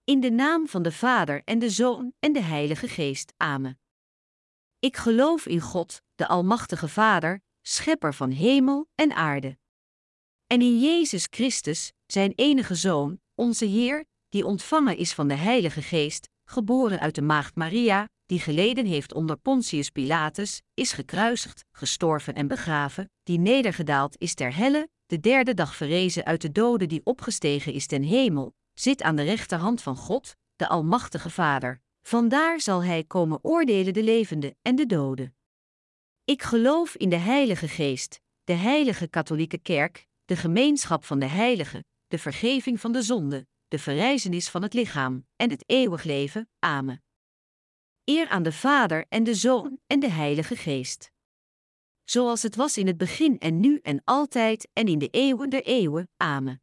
In de naam van de Vader en de Zoon en de Heilige Geest. Amen. Ik geloof in God, de Almachtige Vader, schepper van hemel en aarde. En in Jezus Christus, zijn enige Zoon, onze Heer, die ontvangen is van de Heilige Geest, geboren uit de maagd Maria, die geleden heeft onder Pontius Pilatus, is gekruisigd, gestorven en begraven, die nedergedaald is ter helle, de derde dag verrezen uit de doden, die opgestegen is ten hemel, zit aan de rechterhand van God, de Almachtige Vader. Vandaar zal hij komen oordelen de levenden en de doden. Ik geloof in de Heilige Geest, de heilige katholieke kerk, de gemeenschap van de heiligen, de vergeving van de zonden, de verrijzenis van het lichaam en het eeuwig leven. Amen. Eer aan de Vader en de Zoon en de Heilige Geest. Zoals het was in het begin en nu en altijd en in de eeuwen der eeuwen. Amen.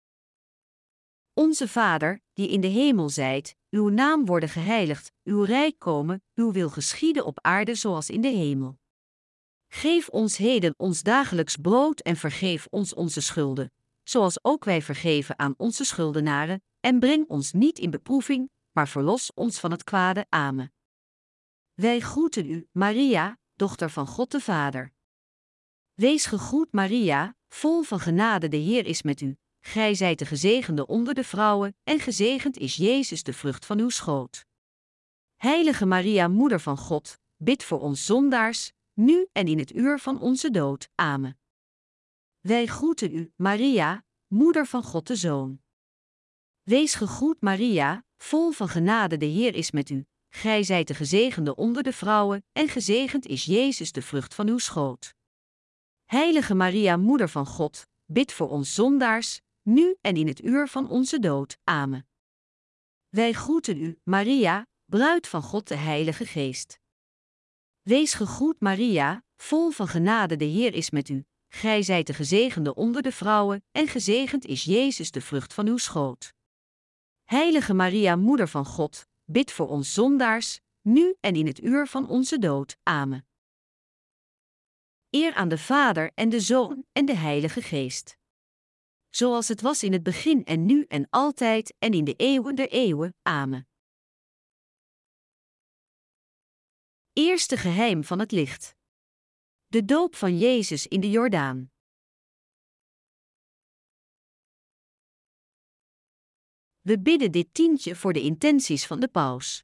Onze Vader, die in de hemel zijt, uw naam worden geheiligd, uw rijk komen, uw wil geschieden op aarde zoals in de hemel. Geef ons heden ons dagelijks brood en vergeef ons onze schulden, zoals ook wij vergeven aan onze schuldenaren, en breng ons niet in beproeving, maar verlos ons van het kwade. Amen. Wij groeten u, Maria, dochter van God de Vader. Wees gegroet, Maria, vol van genade, de Heer is met u. Gij zijt de gezegende onder de vrouwen, en gezegend is Jezus, de vrucht van uw schoot. Heilige Maria, Moeder van God, bid voor ons zondaars, nu en in het uur van onze dood. Amen. Wij groeten u, Maria, Moeder van God de Zoon. Wees gegroet, Maria, vol van genade, de Heer is met u. Gij zijt de gezegende onder de vrouwen, en gezegend is Jezus, de vrucht van uw schoot. Heilige Maria, Moeder van God, bid voor ons zondaars, nu en in het uur van onze dood. Amen. Wij groeten u, Maria, bruid van God de Heilige Geest. Wees gegroet, Maria, vol van genade, de Heer is met u. Gij zijt de gezegende onder de vrouwen, en gezegend is Jezus, de vrucht van uw schoot. Heilige Maria, Moeder van God, bid voor ons zondaars, nu en in het uur van onze dood. Amen. Eer aan de Vader en de Zoon en de Heilige Geest. Zoals het was in het begin en nu en altijd en in de eeuwen der eeuwen. Amen. Eerste geheim van het licht. De doop van Jezus in de Jordaan. We bidden dit tientje voor de intenties van de paus.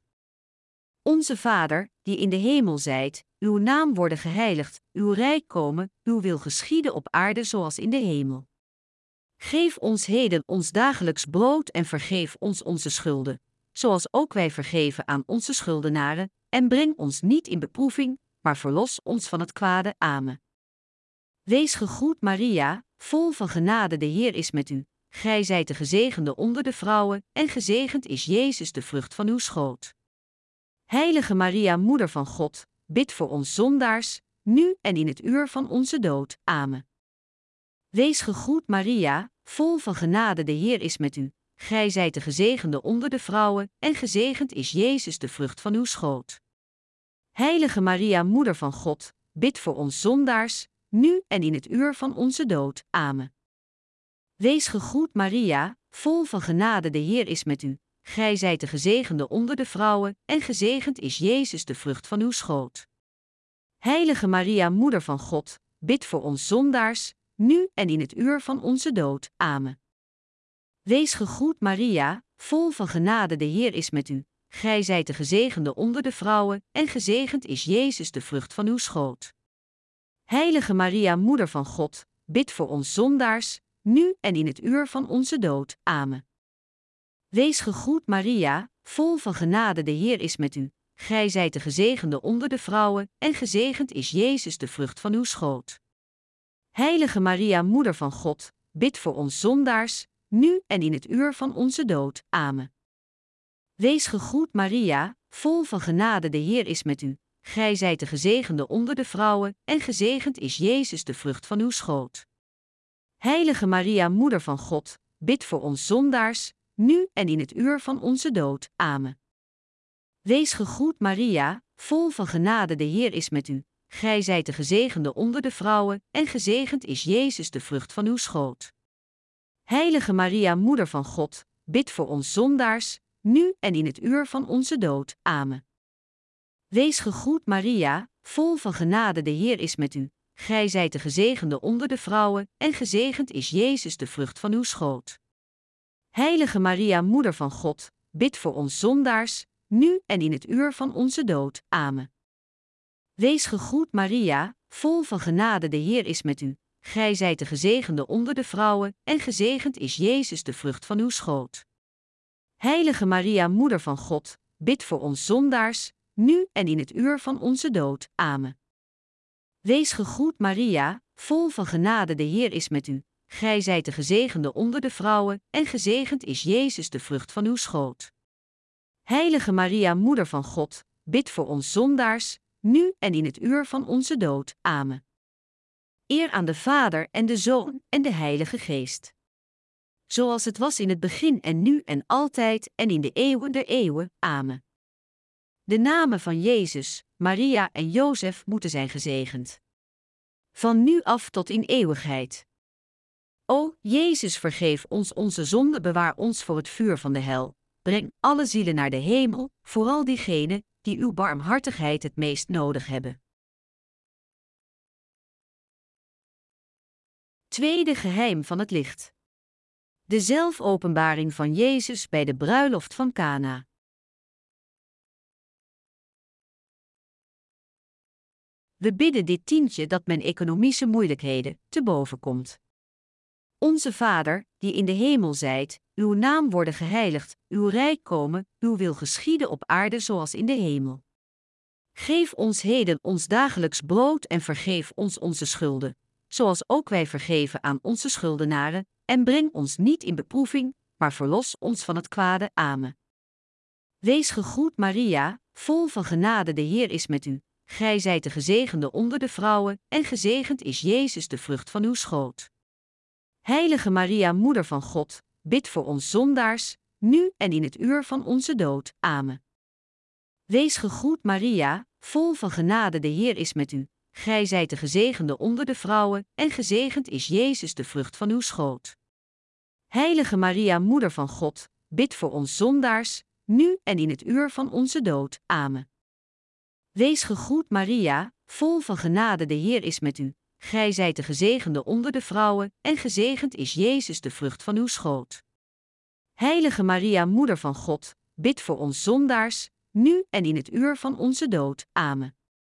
Onze Vader, die in de hemel zijt, uw naam worden geheiligd, uw rijk komen, uw wil geschieden op aarde zoals in de hemel. Geef ons heden ons dagelijks brood en vergeef ons onze schulden, zoals ook wij vergeven aan onze schuldenaren, en breng ons niet in beproeving, maar verlos ons van het kwade. Amen. Wees gegroet, Maria, vol van genade, de Heer is met u. Gij zijt de gezegende onder de vrouwen, en gezegend is Jezus, de vrucht van uw schoot. Heilige Maria, Moeder van God, bid voor ons zondaars, nu en in het uur van onze dood. Amen. Wees gegroet, Maria, vol van genade, de Heer is met u. Gij zijt de gezegende onder de vrouwen, en gezegend is Jezus, de vrucht van uw schoot. Heilige Maria, Moeder van God, bid voor ons zondaars, nu en in het uur van onze dood. Amen. Wees gegroet, Maria, vol van genade, de Heer is met u. Gij zijt de gezegende onder de vrouwen, en gezegend is Jezus, de vrucht van uw schoot. Heilige Maria, Moeder van God, bid voor ons zondaars, nu en in het uur van onze dood. Amen. Wees gegroet, Maria, vol van genade, de Heer is met u. Gij zijt de gezegende onder de vrouwen, en gezegend is Jezus, de vrucht van uw schoot. Heilige Maria, Moeder van God, bid voor ons zondaars, nu en in het uur van onze dood. Amen. Wees gegroet, Maria, vol van genade, de Heer is met u. Gij zijt de gezegende onder de vrouwen, en gezegend is Jezus, de vrucht van uw schoot. Heilige Maria, Moeder van God, bid voor ons zondaars, nu en in het uur van onze dood. Amen. Wees gegroet, Maria, vol van genade, de Heer is met u. Gij zijt de gezegende onder de vrouwen, en gezegend is Jezus, de vrucht van uw schoot. Heilige Maria, Moeder van God, bid voor ons zondaars, nu en in het uur van onze dood. Amen. Wees gegroet, Maria, vol van genade, de Heer is met u. Gij zijt de gezegende onder de vrouwen, en gezegend is Jezus, de vrucht van uw schoot. Heilige Maria, Moeder van God, bid voor ons zondaars, nu en in het uur van onze dood. Amen. Wees gegroet Maria, vol van genade, de Heer is met u. Gij zijt de gezegende onder de vrouwen, en gezegend is Jezus, de vrucht van uw schoot. Heilige Maria, Moeder van God, bid voor ons zondaars, nu en in het uur van onze dood. Amen. Wees gegroet Maria, vol van genade, de Heer is met u. Gij zijt de gezegende onder de vrouwen, en gezegend is Jezus, de vrucht van uw schoot. Heilige Maria, Moeder van God, bid voor ons zondaars, nu en in het uur van onze dood. Amen. Wees gegroet Maria, vol van genade, de Heer is met u. Gij zijt de gezegende onder de vrouwen, en gezegend is Jezus, de vrucht van uw schoot. Heilige Maria, Moeder van God, bid voor ons zondaars, nu en in het uur van onze dood. Amen. Eer aan de Vader en de Zoon en de Heilige Geest. Zoals het was in het begin en nu en altijd en in de eeuwen der eeuwen. Amen. De namen van Jezus, Maria en Jozef moeten zijn gezegend. Van nu af tot in eeuwigheid. O, Jezus, vergeef ons onze zonde, bewaar ons voor het vuur van de hel. Breng alle zielen naar de hemel, vooral diegenen die uw barmhartigheid het meest nodig hebben. Tweede geheim van het licht. De zelfopenbaring van Jezus bij de bruiloft van Kana. We bidden dit tientje dat men economische moeilijkheden te boven komt. Onze Vader, die in de hemel zijt, uw naam worden geheiligd, uw rijk komen, uw wil geschieden op aarde zoals in de hemel. Geef ons heden ons dagelijks brood en vergeef ons onze schulden, zoals ook wij vergeven aan onze schuldenaren, en breng ons niet in beproeving, maar verlos ons van het kwade. Amen. Wees gegroet Maria, vol van genade, de Heer is met u. Gij zijt de gezegende onder de vrouwen, en gezegend is Jezus, de vrucht van uw schoot. Heilige Maria, Moeder van God, bid voor ons zondaars, nu en in het uur van onze dood. Amen. Wees gegroet Maria, vol van genade, de Heer is met u. Gij zijt de gezegende onder de vrouwen, en gezegend is Jezus, de vrucht van uw schoot. Heilige Maria, Moeder van God, bid voor ons zondaars, nu en in het uur van onze dood. Amen. Wees gegroet Maria, vol van genade, de Heer is met u. Gij zijt de gezegende onder de vrouwen, en gezegend is Jezus, de vrucht van uw schoot. Heilige Maria, Moeder van God, bid voor ons zondaars, nu en in het uur van onze dood. Amen.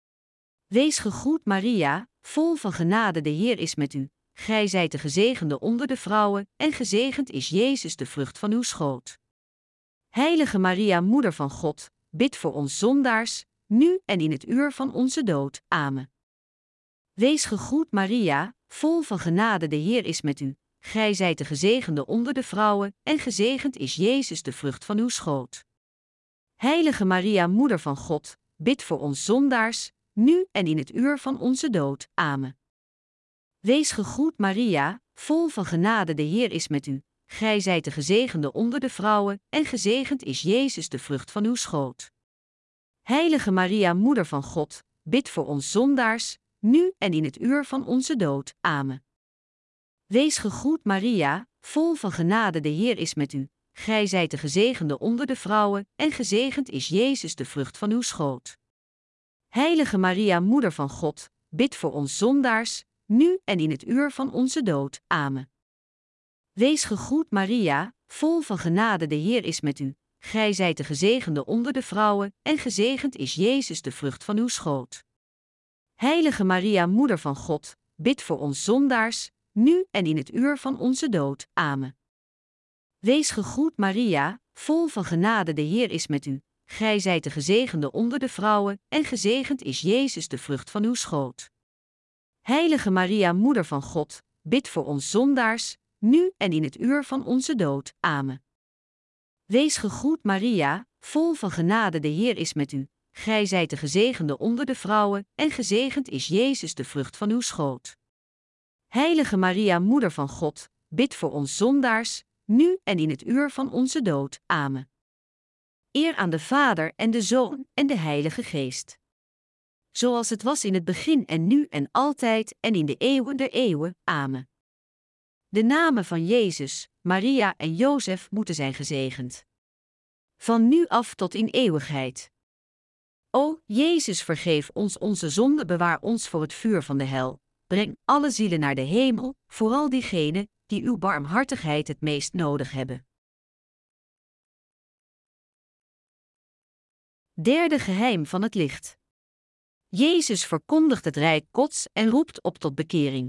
Wees gegroet Maria, vol van genade, de Heer is met u. Gij zijt de gezegende onder de vrouwen, en gezegend is Jezus, de vrucht van uw schoot. Heilige Maria, Moeder van God, bid voor ons zondaars, nu en in het uur van onze dood. Amen. Wees gegroet Maria, vol van genade, de Heer is met u. Gij zijt de gezegende onder de vrouwen, en gezegend is Jezus, de vrucht van uw schoot. Heilige Maria, Moeder van God, bid voor ons zondaars, nu en in het uur van onze dood. Amen. Wees gegroet Maria, vol van genade, de Heer is met u. Gij zijt de gezegende onder de vrouwen, en gezegend is Jezus, de vrucht van uw schoot. Heilige Maria, Moeder van God, bid voor ons zondaars, nu en in het uur van onze dood. Amen. Wees gegroet Maria, vol van genade, de Heer is met u. Gij zijt de gezegende onder de vrouwen, en gezegend is Jezus, de vrucht van uw schoot. Heilige Maria, Moeder van God, bid voor ons zondaars, nu en in het uur van onze dood. Amen. Wees gegroet Maria, vol van genade, de Heer is met u. Gij zijt de gezegende onder de vrouwen, en gezegend is Jezus, de vrucht van uw schoot. Heilige Maria, Moeder van God, bid voor ons zondaars, nu en in het uur van onze dood. Amen. Wees gegroet Maria, vol van genade, de Heer is met u. Gij zijt de gezegende onder de vrouwen, en gezegend is Jezus, de vrucht van uw schoot. Heilige Maria, Moeder van God, bid voor ons zondaars, nu en in het uur van onze dood. Amen. Wees gegroet Maria, vol van genade, de Heer is met u. Gij zijt de gezegende onder de vrouwen, en gezegend is Jezus, de vrucht van uw schoot. Heilige Maria, Moeder van God, bid voor ons zondaars, nu en in het uur van onze dood. Amen. Eer aan de Vader en de Zoon en de Heilige Geest. Zoals het was in het begin en nu en altijd en in de eeuwen der eeuwen. Amen. De namen van Jezus, Maria en Jozef moeten zijn gezegend. van nu af tot in eeuwigheid. O, Jezus, vergeef ons onze zonde, bewaar ons voor het vuur van de hel. Breng alle zielen naar de hemel, vooral diegenen die uw barmhartigheid het meest nodig hebben. Derde geheim van het licht. Jezus verkondigt het rijk Gods en roept op tot bekering.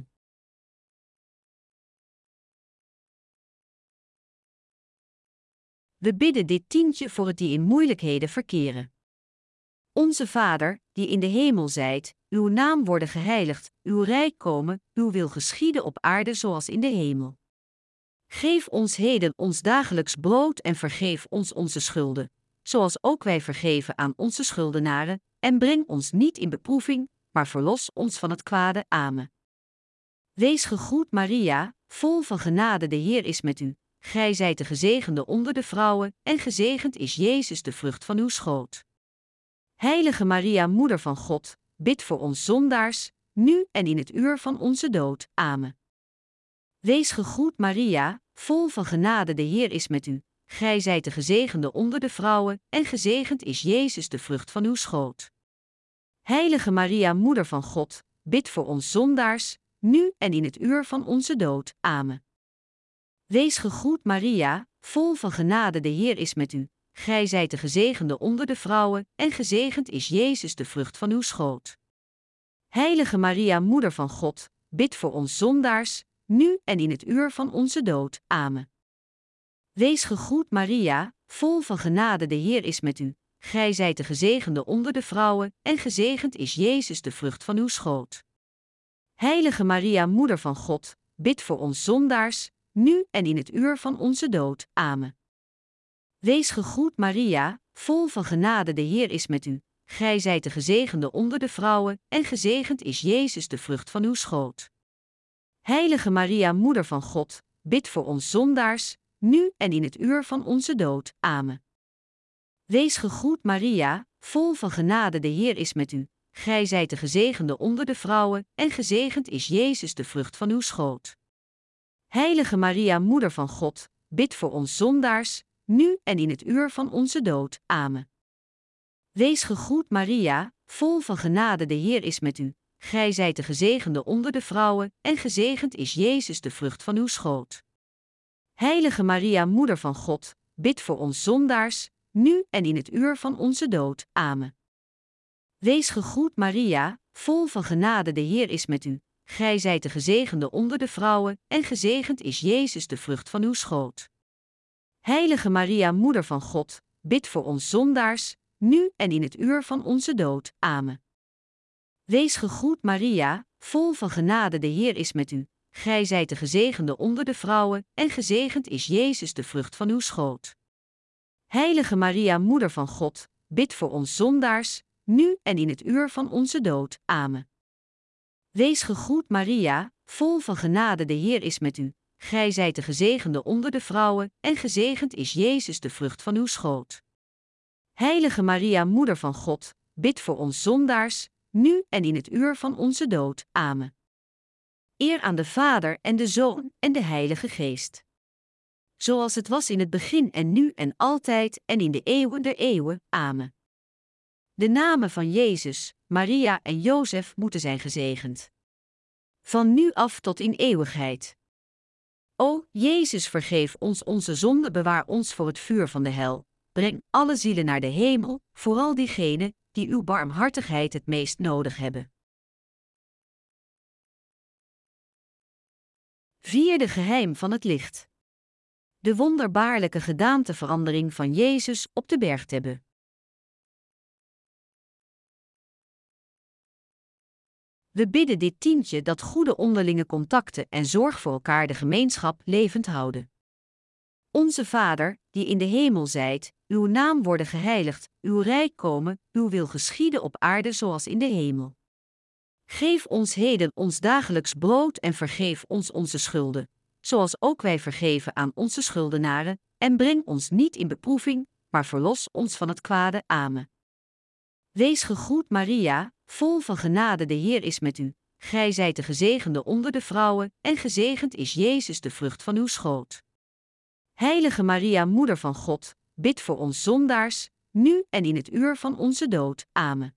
We bidden dit tientje voor het die in moeilijkheden verkeren. Onze Vader, die in de hemel zijt, uw naam worden geheiligd, uw rijk komen, uw wil geschieden op aarde zoals in de hemel. Geef ons heden ons dagelijks brood en vergeef ons onze schulden, zoals ook wij vergeven aan onze schuldenaren, en breng ons niet in beproeving, maar verlos ons van het kwade. Amen. Wees gegroet Maria, vol van genade, de Heer is met u. Gij zijt de gezegende onder de vrouwen, en gezegend is Jezus, de vrucht van uw schoot. Heilige Maria, Moeder van God, bid voor ons zondaars, nu en in het uur van onze dood. Amen. Wees gegroet Maria, vol van genade, de Heer is met u. Gij zijt de gezegende onder de vrouwen, en gezegend is Jezus, de vrucht van uw schoot. Heilige Maria, Moeder van God, bid voor ons zondaars, nu en in het uur van onze dood. Amen. Wees gegroet Maria, vol van genade, de Heer is met u. Gij zijt de gezegende onder de vrouwen, en gezegend is Jezus, de vrucht van uw schoot. Heilige Maria, Moeder van God, bid voor ons zondaars, nu en in het uur van onze dood. Amen. Wees gegroet Maria, vol van genade, de Heer is met u. Gij zijt de gezegende onder de vrouwen, en gezegend is Jezus, de vrucht van uw schoot. Heilige Maria, Moeder van God, bid voor ons zondaars, nu en in het uur van onze dood. Amen. Wees gegroet Maria, vol van genade, de Heer is met u. Gij zijt de gezegende onder de vrouwen, en gezegend is Jezus, de vrucht van uw schoot. Heilige Maria, Moeder van God, bid voor ons zondaars, nu en in het uur van onze dood. Amen. Wees gegroet Maria, vol van genade, de Heer is met u. Gij zijt de gezegende onder de vrouwen, en gezegend is Jezus, de vrucht van uw schoot. Heilige Maria, Moeder van God, bid voor ons zondaars, nu en in het uur van onze dood. Amen. Wees gegroet Maria, vol van genade, de Heer is met u. Gij zijt de gezegende onder de vrouwen, en gezegend is Jezus, de vrucht van uw schoot. Heilige Maria, Moeder van God, bid voor ons zondaars, nu en in het uur van onze dood. Amen. Wees gegroet Maria, vol van genade, de Heer is met u. Gij zijt de gezegende onder de vrouwen, en gezegend is Jezus, de vrucht van uw schoot. Heilige Maria, Moeder van God, bid voor ons zondaars, nu en in het uur van onze dood. Amen. Wees gegroet Maria, vol van genade, de Heer is met u. Gij zijt de gezegende onder de vrouwen, en gezegend is Jezus, de vrucht van uw schoot. Heilige Maria, Moeder van God, bid voor ons zondaars, nu en in het uur van onze dood. Amen. Wees gegroet Maria, vol van genade, de Heer is met u. Gij zijt de gezegende onder de vrouwen, en gezegend is Jezus, de vrucht van uw schoot. Heilige Maria, Moeder van God, bid voor ons zondaars, nu en in het uur van onze dood. Amen. Eer aan de Vader en de Zoon en de Heilige Geest. Zoals het was in het begin en nu en altijd en in de eeuwen der eeuwen. Amen. De namen van Jezus, Maria en Jozef moeten zijn gezegend. Van nu af tot in eeuwigheid. O, Jezus, vergeef ons onze zonde, bewaar ons voor het vuur van de hel. Breng alle zielen naar de hemel, vooral diegenen die uw barmhartigheid het meest nodig hebben. Vierde geheim van het licht. De wonderbaarlijke gedaanteverandering van Jezus op de berg Tebbe. We bidden dit tientje dat goede onderlinge contacten en zorg voor elkaar de gemeenschap levend houden. Onze Vader, die in de hemel zijt, uw naam worden geheiligd, uw rijk komen, uw wil geschieden op aarde zoals in de hemel. Geef ons heden ons dagelijks brood en vergeef ons onze schulden, zoals ook wij vergeven aan onze schuldenaren, en breng ons niet in beproeving, maar verlos ons van het kwade. Amen. Wees gegroet Maria, vol van genade, de Heer is met u. Gij zijt de gezegende onder de vrouwen, en gezegend is Jezus, de vrucht van uw schoot. Heilige Maria, Moeder van God, bid voor ons zondaars, nu en in het uur van onze dood. Amen.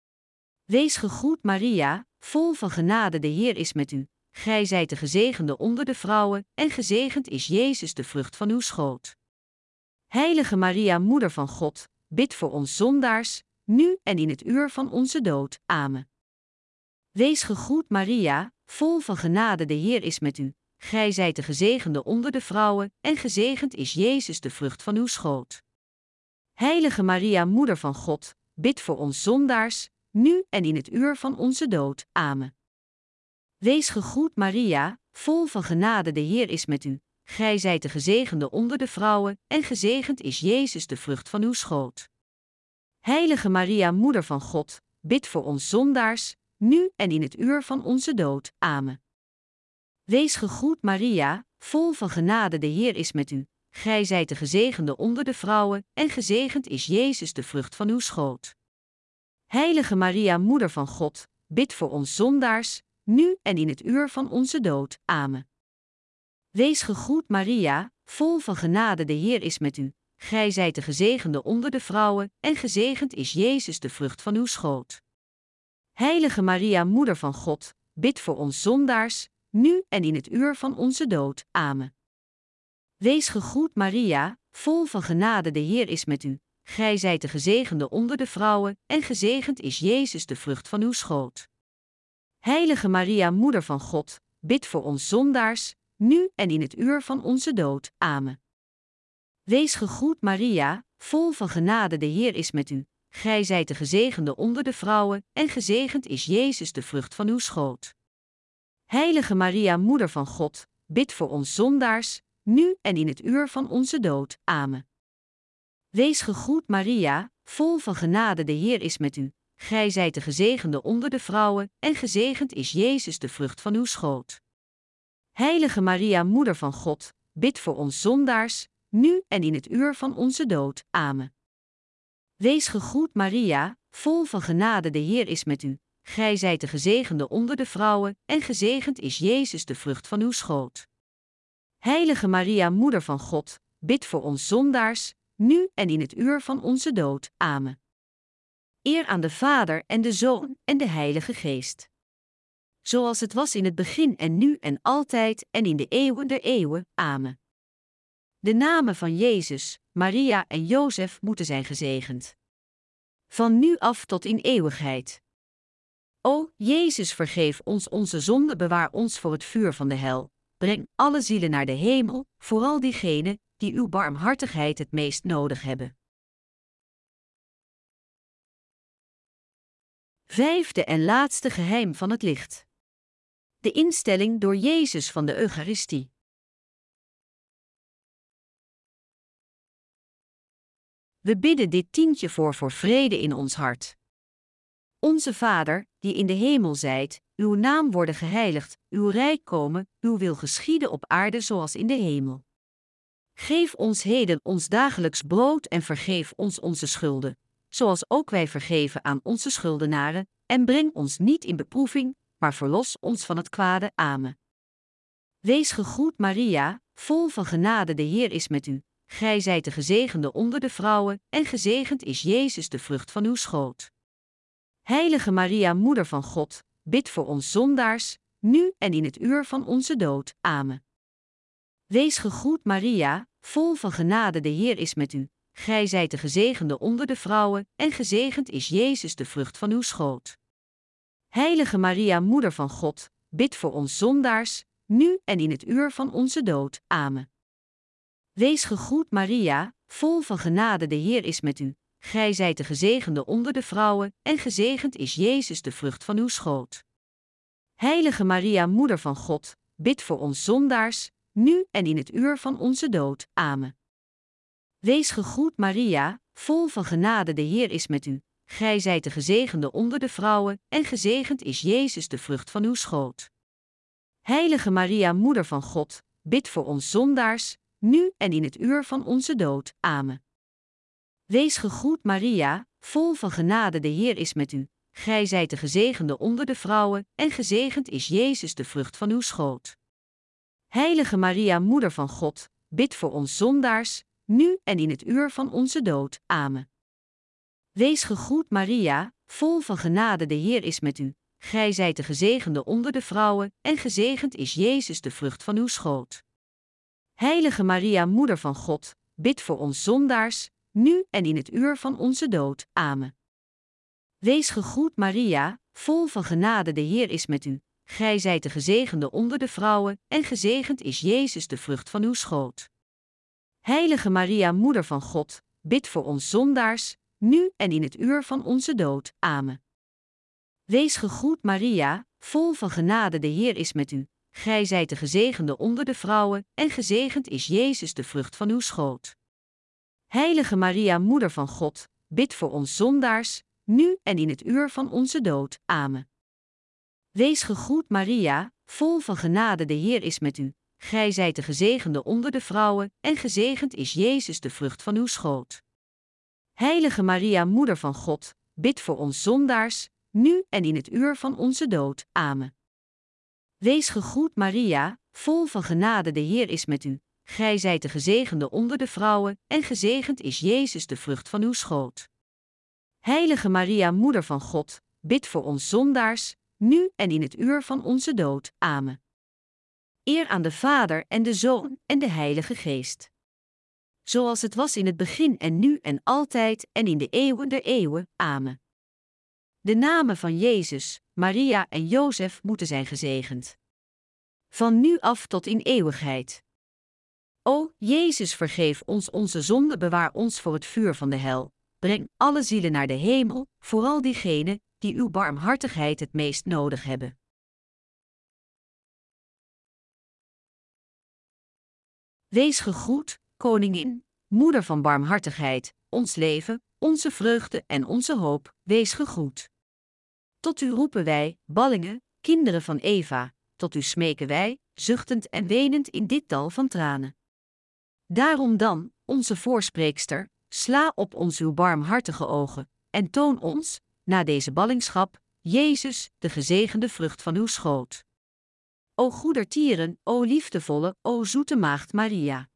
Wees gegroet Maria, vol van genade, de Heer is met u. Gij zijt de gezegende onder de vrouwen, en gezegend is Jezus, de vrucht van uw schoot. Heilige Maria, Moeder van God, bid voor ons zondaars, nu en in het uur van onze dood. Amen. Wees gegroet Maria, vol van genade, de Heer is met u. Gij zijt de gezegende onder de vrouwen, en gezegend is Jezus, de vrucht van uw schoot. Heilige Maria, Moeder van God, bid voor ons zondaars, nu en in het uur van onze dood. Amen. Wees gegroet Maria, vol van genade, de Heer is met u. Gij zijt de gezegende onder de vrouwen, en gezegend is Jezus, de vrucht van uw schoot. Heilige Maria, Moeder van God, bid voor ons zondaars, nu en in het uur van onze dood. Amen. Wees gegroet Maria, vol van genade, de Heer is met u. Gij zijt de gezegende onder de vrouwen, en gezegend is Jezus, de vrucht van uw schoot. Heilige Maria, Moeder van God, bid voor ons zondaars, nu en in het uur van onze dood. Amen. Wees gegroet Maria, vol van genade, de Heer is met u. Gij zijt de gezegende onder de vrouwen, en gezegend is Jezus, de vrucht van uw schoot. Heilige Maria, Moeder van God, bid voor ons zondaars, nu en in het uur van onze dood. Amen. Wees gegroet Maria, vol van genade, de Heer is met u. Gij zijt de gezegende onder de vrouwen, en gezegend is Jezus, de vrucht van uw schoot. Heilige Maria, Moeder van God, bid voor ons zondaars, nu en in het uur van onze dood. Amen. Wees gegroet Maria, vol van genade, de Heer is met u. Gij zijt de gezegende onder de vrouwen, en gezegend is Jezus, de vrucht van uw schoot. Heilige Maria, Moeder van God, bid voor ons zondaars, nu en in het uur van onze dood. Amen. Wees gegroet Maria, vol van genade, de Heer is met u. Gij zijt de gezegende onder de vrouwen, en gezegend is Jezus, de vrucht van uw schoot. Heilige Maria, Moeder van God, bid voor ons zondaars, nu en in het uur van onze dood. Amen. Wees gegroet Maria, vol van genade, de Heer is met u. Gij zijt de gezegende onder de vrouwen, en gezegend is Jezus, de vrucht van uw schoot. Heilige Maria, Moeder van God, bid voor ons zondaars, nu en in het uur van onze dood. Amen. Eer aan de Vader en de Zoon en de Heilige Geest. Zoals het was in het begin en nu en altijd en in de eeuwen der eeuwen. Amen. De namen van Jezus, Maria en Jozef moeten zijn gezegend. Van nu af tot in eeuwigheid. O, Jezus, vergeef ons onze zonde, bewaar ons voor het vuur van de hel. Breng alle zielen naar de hemel, vooral diegenen die uw barmhartigheid het meest nodig hebben. Vijfde en laatste geheim van het licht. De instelling door Jezus van de Eucharistie. We bidden dit tientje voor vrede in ons hart. Onze Vader, die in de hemel zijt, uw naam worden geheiligd, uw rijk komen, uw wil geschieden op aarde zoals in de hemel. Geef ons heden ons dagelijks brood en vergeef ons onze schulden, zoals ook wij vergeven aan onze schuldenaren, en breng ons niet in beproeving, maar verlos ons van het kwade. Amen. Wees gegroet Maria, vol van genade, de Heer is met u. Gij zijt de gezegende onder de vrouwen, en gezegend is Jezus, de vrucht van uw schoot. Heilige Maria, Moeder van God, bid voor ons zondaars, nu en in het uur van onze dood. Amen. Wees gegroet Maria, vol van genade, de Heer is met u. Gij zijt de gezegende onder de vrouwen, en gezegend is Jezus, de vrucht van uw schoot. Heilige Maria, Moeder van God, bid voor ons zondaars, nu en in het uur van onze dood. Amen. Wees gegroet Maria, vol van genade, de Heer is met u. Gij zijt de gezegende onder de vrouwen, en gezegend is Jezus, de vrucht van uw schoot. Heilige Maria, Moeder van God, bid voor ons zondaars, nu en in het uur van onze dood. Amen. Wees gegroet Maria, vol van genade, de Heer is met u. Gij zijt de gezegende onder de vrouwen, en gezegend is Jezus, de vrucht van uw schoot. Heilige Maria, Moeder van God, bid voor ons zondaars, nu en in het uur van onze dood. Amen. Wees gegroet Maria, vol van genade, de Heer is met u. Gij zijt de gezegende onder de vrouwen, en gezegend is Jezus, de vrucht van uw schoot. Heilige Maria, Moeder van God, bid voor ons zondaars, nu en in het uur van onze dood. Amen. Wees gegroet Maria, vol van genade, de Heer is met u. Gij zijt de gezegende onder de vrouwen, en gezegend is Jezus, de vrucht van uw schoot. Heilige Maria, Moeder van God, bid voor ons zondaars, nu en in het uur van onze dood. Amen. Wees gegroet Maria, vol van genade, de Heer is met u. Gij zijt de gezegende onder de vrouwen, en gezegend is Jezus, de vrucht van uw schoot. Heilige Maria, Moeder van God, bid voor ons zondaars, nu en in het uur van onze dood. Amen. Wees gegroet Maria, vol van genade, de Heer is met u. Gij zijt de gezegende onder de vrouwen, en gezegend is Jezus, de vrucht van uw schoot. Heilige Maria, Moeder van God, bid voor ons zondaars, nu en in het uur van onze dood. Amen. Wees gegroet Maria, vol van genade, de Heer is met u. Gij zijt de gezegende onder de vrouwen, en gezegend is Jezus, de vrucht van uw schoot. Heilige Maria, Moeder van God, bid voor ons zondaars, nu en in het uur van onze dood. Amen. Wees gegroet Maria, vol van genade, de Heer is met u. Gij zijt de gezegende onder de vrouwen, en gezegend is Jezus, de vrucht van uw schoot. Heilige Maria, Moeder van God, bid voor ons zondaars, nu en in het uur van onze dood. Amen. Eer aan de Vader en de Zoon en de Heilige Geest. Zoals het was in het begin en nu en altijd en in de eeuwen der eeuwen. Amen. De namen van Jezus, Maria en Jozef moeten zijn gezegend. Van nu af tot in eeuwigheid. O, Jezus, vergeef ons onze zonde, bewaar ons voor het vuur van de hel. Breng alle zielen naar de hemel, vooral diegenen die uw barmhartigheid het meest nodig hebben. Wees gegroet, Koningin, Moeder van barmhartigheid, ons leven, onze vreugde en onze hoop, wees gegroet. Tot u roepen wij, ballingen, kinderen van Eva, tot u smeken wij, zuchtend en wenend in dit dal van tranen. Daarom dan, onze voorspreekster, sla op ons uw barmhartige ogen, en toon ons, na deze ballingschap, Jezus, de gezegende vrucht van uw schoot. O goedertieren, o liefdevolle, o zoete maagd Maria.